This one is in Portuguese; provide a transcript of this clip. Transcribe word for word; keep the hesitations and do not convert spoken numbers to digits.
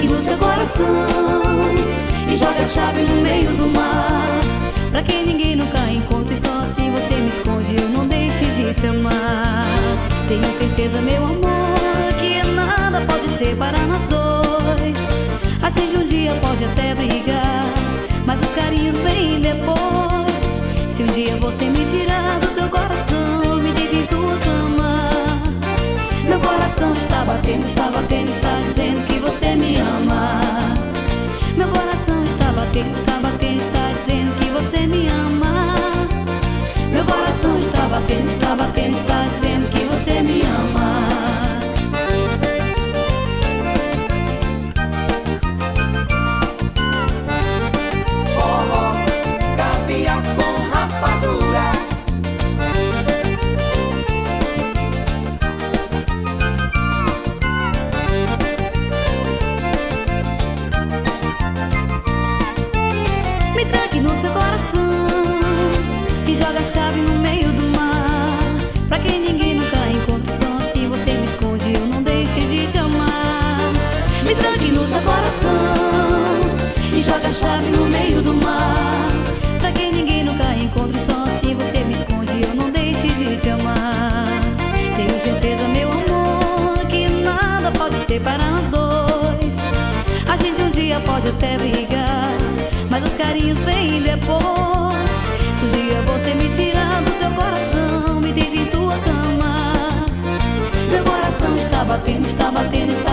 tranque no seu coração e joga a chave no meio do mar, pra que ninguém nunca encontre. Só assim você me esconde, eu não deixe de te amar. Tenho certeza, meu amor, que nada pode separar nós dois. A gente um dia pode até brigar, mas os carinhos vêm depois. Se um dia você me tirar do teu coração, me deita em tua cama. Meu coração está batendo, está batendo, está dizendo que você me ama. Meu coração está batendo, está batendo, está dizendo que você me ama. Meu coração está batendo, está batendo, está dizendo que você me ama. Forró, caviar com rapadura. Me tranque no seu coração e joga a chave no meio do mar, pra que ninguém nunca encontre. Só assim você me esconde, eu não deixe de te amar. Me tranque no seu coração e joga a chave no meio do mar, pra que ninguém nunca encontre. Só assim você me esconde, eu não deixe de te amar. Tenho certeza, meu amor, que nada pode separar nós dois. A gente um dia pode até brigar, mas os carinhos vêm depois. Se um dia você me tirar do teu coração, me deita em tua cama. Meu coração está batendo, está batendo, está